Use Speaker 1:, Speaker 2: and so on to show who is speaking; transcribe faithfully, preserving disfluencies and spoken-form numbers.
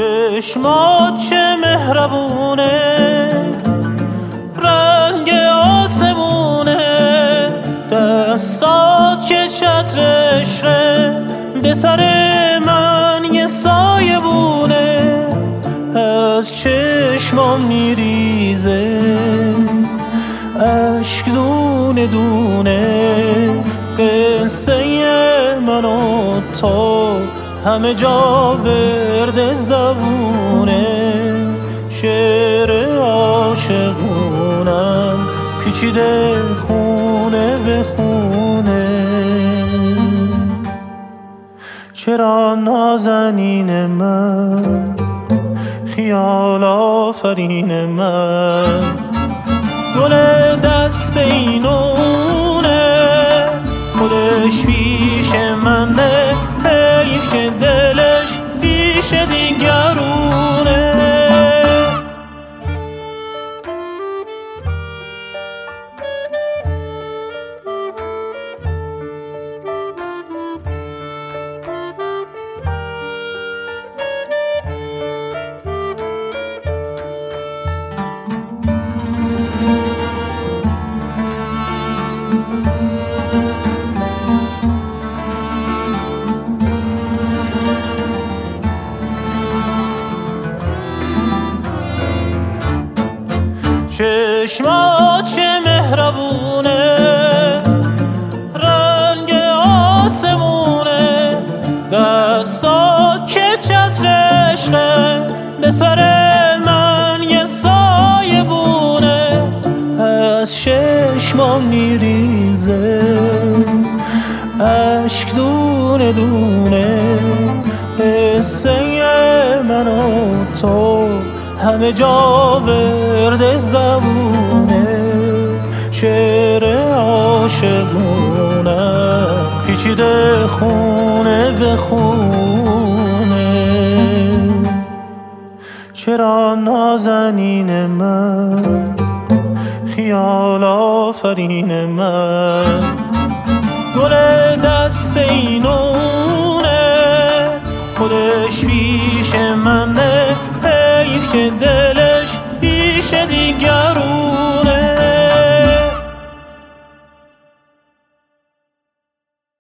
Speaker 1: چشمات چه مهربونه، رنگ آسمونه، دستات چه چتر عشقه، به سر من یه سایه بونه، از چشمام میریزه اشک دونه دونه، قصه من و تو همه جا ورد زبونه، شعر عاشقونم پیچیده خونه به خونه. چرا نازنین من، خیال آفرین من، گل دست اینونه، خودش پیش منه، حیف که دلش پیش دیگرونه. چشمات چه مهربونه، رنگ آسمونه، دستات که چتر عشقه، به سر من یه سایه بونه، از چشمام میریزه اشک دونه دونه، قصه من و تو همه جا ورد زبونه، شعر عاشقونه پیچیده خونه به خونه. چرا نازنین من، خیال آفرین من، گل دست اینونه، خودش پیش منه، حیف که دلش پیش دیگرون.